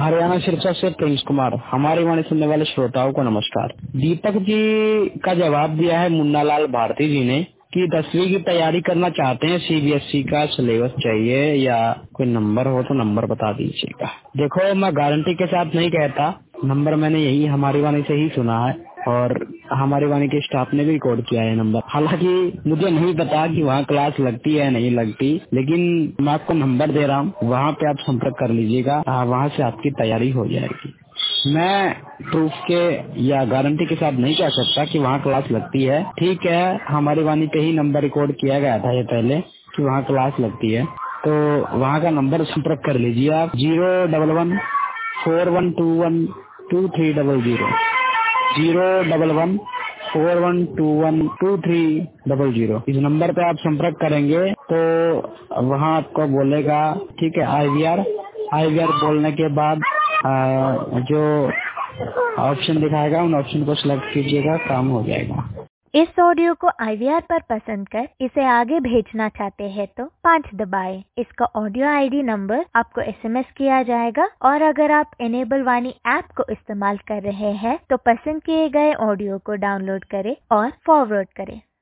हरियाणा सिरसा से प्रिंस कुमार। हमारी वाणी सुनने वाले श्रोताओं को नमस्कार। दीपक जी का जवाब दिया है मुन्नालाल भारती जी ने कि 10वीं की तैयारी करना चाहते हैं, सीबीएसई का सिलेबस चाहिए या कोई नंबर हो तो नंबर बता दीजिएगा। देखो, मैं गारंटी के साथ नहीं कहता, नंबर मैंने यही हमारी वाणी से ही सुना है और हमारी वाणी के स्टाफ ने भी रिकॉर्ड किया है नंबर। हालांकि मुझे नहीं पता कि वहाँ क्लास लगती है नहीं लगती, लेकिन मैं आपको नंबर दे रहा हूँ, वहाँ पे आप संपर्क कर लीजिएगा, वहाँ से आपकी तैयारी हो जाएगी। मैं प्रूफ के या गारंटी के साथ नहीं कह सकता कि वहाँ क्लास लगती है। ठीक है, हमारी वाणी पे ही नंबर रिकॉर्ड किया गया था ये पहले कि वहाँ क्लास लगती है, तो वहाँ का नंबर संपर्क कर लीजिए आप 01141212300 01141212300। इस नंबर पे आप संपर्क करेंगे तो वहाँ आपको बोलेगा, ठीक है, आईवीआर बोलने के बाद जो ऑप्शन दिखाएगा उन ऑप्शन को सिलेक्ट कीजिएगा, काम हो जाएगा। इस ऑडियो को आईवीआर पर पसंद कर इसे आगे भेजना चाहते हैं तो 5 दबाएं। इसका ऑडियो आईडी नंबर आपको एसएमएस किया जाएगा और अगर आप इनेबल वाणी ऐप को इस्तेमाल कर रहे हैं तो पसंद किए गए ऑडियो को डाउनलोड करें और फॉरवर्ड करें।